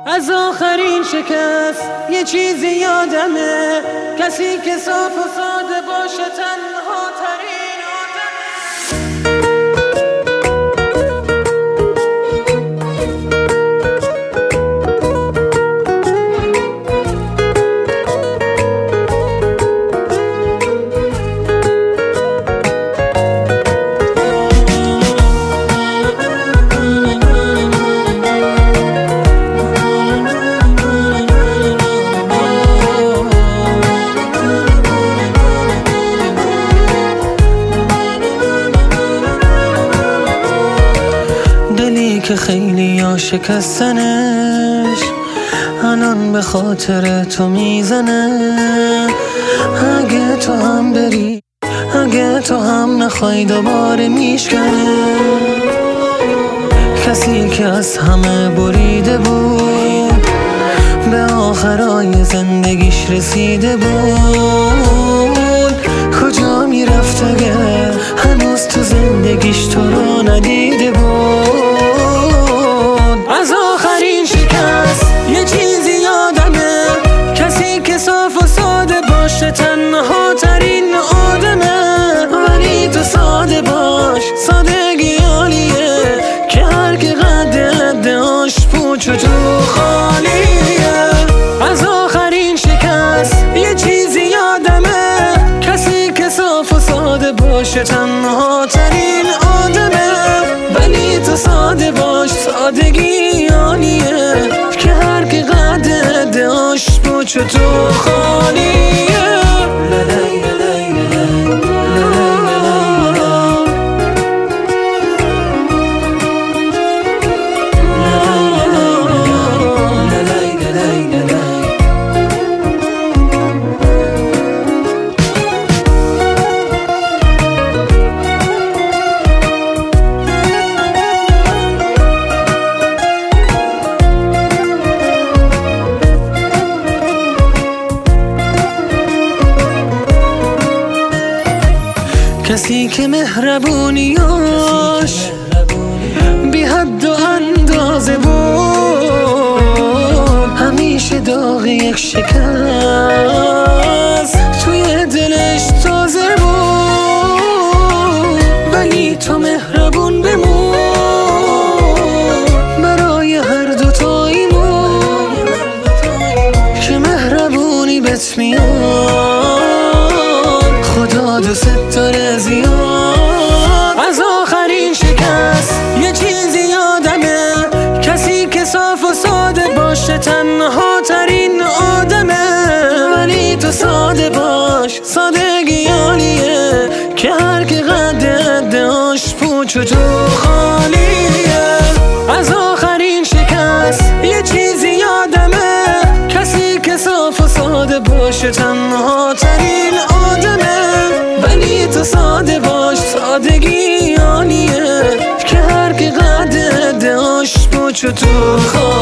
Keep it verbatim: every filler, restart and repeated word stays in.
از آخرین شکست یه چیزی یادمه، کسی که صاف و ساده باشه تنها ترین آدمه. که خیلی ها شکستنش الان به خاطر تو میزنه. اگه تو هم بری، اگه تو هم نخوای دوباره میشکنه. کسی که از همه بریده بود به آخرای زندگیش رسیده بود. کجا میرفت اگه هنوز تو زندگیش تو رو ندیده بود. از آخرین شکست یه چیزی یادمه، کسی که صاف و ساده باشه تنها ترین آدمه. ولی تو ساده باش، سادگی عالیه که هر که قد عاش پوچ و تو خالیه. از آخرین شکست یه چیزی یادمه، کسی که صاف و ساده باشه تنها ترین آدمه. ولی تو ساده باش، سادگی عالیه که هر که قد عاش پوچ و تو خالیه. کسی که مهربونیاش بی حد و اندازه بود، همیشه داغ یک شکست توی دلش تازه بود. ولی تو مهربون بمون برای هر دوتاییمون که مهربونی بهت میاد، خدا دوست داره زیاد. از آخرین شکست یه چیزی یادمه، کسی که صاف و ساده باشه تنها ترین آدمه. ولی تو ساده باش، سادگی عالیه که هر که قد عاش پوچ و تو خالیه. از آخرین شکست یه چیزی یادمه، کسی که صاف و ساده باشه تنها ترین آدمه. ولی تو ساده باش، سادگی عالیه که هر که قد عاش پوچ و تو خالیه.